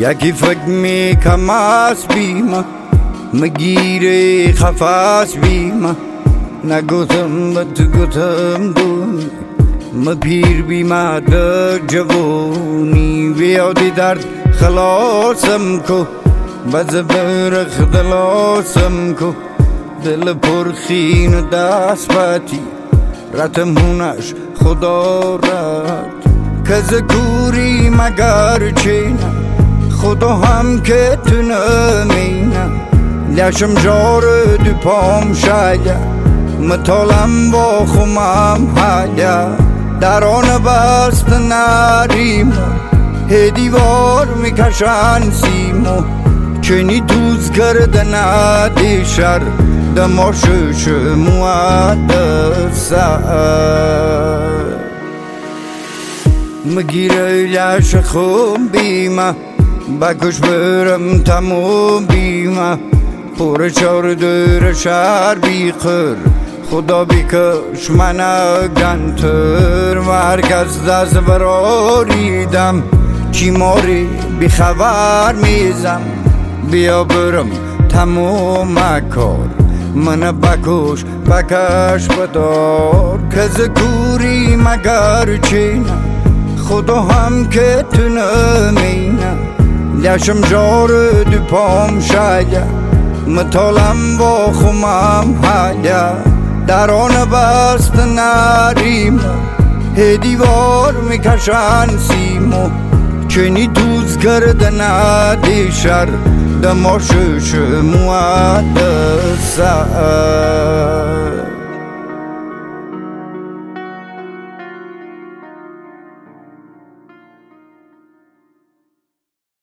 یکی فکر میکم از بیمه مگیره خفاس بیمه نگوتم به تو گوتم دونی مپیر بیمه در جوانی بیادی درد خلاصم کو بزبرخ دلاسم کو دل پرخین و دست باتی رتم هونش خدا رد کز کوری مگر چینم خدا هم که تو نمینم لشم جار دو پام شاید مطالم با خمم حایا دران بست نریمو هدیوار میکشن سیمو چنی دوز کرده ندی شر دماشش موادسر مگیره لش خوب بیمه بکش برم تموم بیمه پر چار دور شهر بیخر خدا بیکش من گنتر و هرکس دست براریدم چی ماری بی خبر میزم بیا برم تموم کار من بکش بدار کز کوری مگر چینم خدا هم که تو نمینم لشم جار دو پام شاید مطالم با خمم حایا دران بست نریمو هدیوار میکشن سیمو چنی دوز کرده ندی شر دماشش موادسر